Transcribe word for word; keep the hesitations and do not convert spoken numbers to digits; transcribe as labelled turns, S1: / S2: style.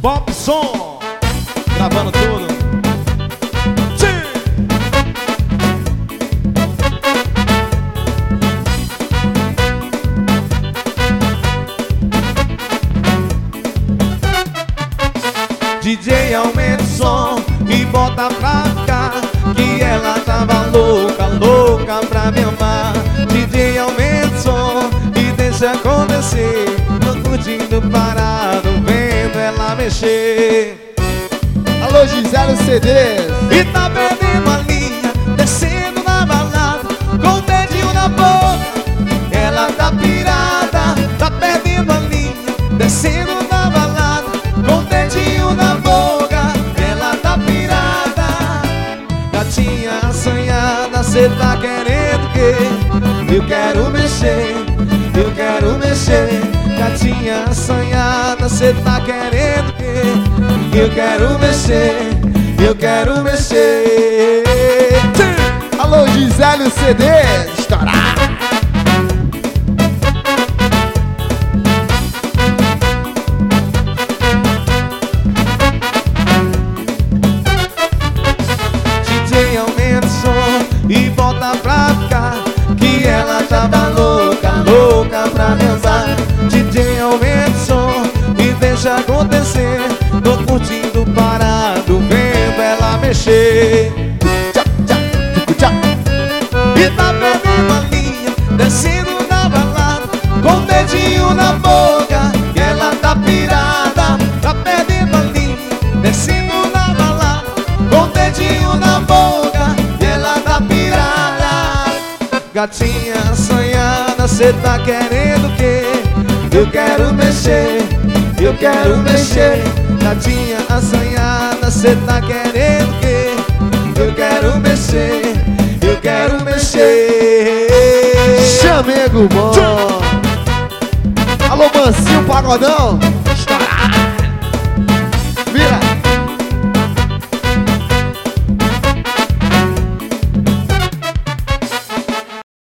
S1: Pop Som, gravando tudo. Sim. D J aumenta o som e bota pra cá, que ela tava louca, louca pra me amar. D J aumenta o som e deixa acontecer, tô curtindo parado, vendo ela mexer.
S2: Alô, Gisele C Ds.
S1: E tá perdendo a linha, descendo na balada, com o dedinho na boca. Ela tá pirada, tá perdendo a linha, descendo na balada, com o dedinho na boca. Ela tá pirada. Gatinha assanhada, cê tá querendo o quê? Eu quero mexer, eu quero mexer. Gatinha assanhada, cê tá querendo o quê? Eu quero mexer, eu quero mexer.
S2: Alô, Gisele C Ds. Estourar.
S1: D J aumenta o som e volta pra cá, que ela tava louca, louca pra me amar. D J aumenta o som e deixa acontecer, tô curtindo parado, vendo ela mexer.
S2: Tchá, tchá, tchucu, tchá.
S1: E tá perdendo a linha, descendo na balada, com o dedinho na boca. E ela tá pirada, tá perdendo a linha, descendo na balada, com o dedinho na boca. E ela tá pirada. Gatinha assanhada, cê tá querendo o quê? Eu quero mexer, eu quero mexer. Gatinha assanhada, cê tá querendo o quê? Eu quero mexer, eu quero mexer.
S2: Chamego bom. Alô, Mancinho Pagodão.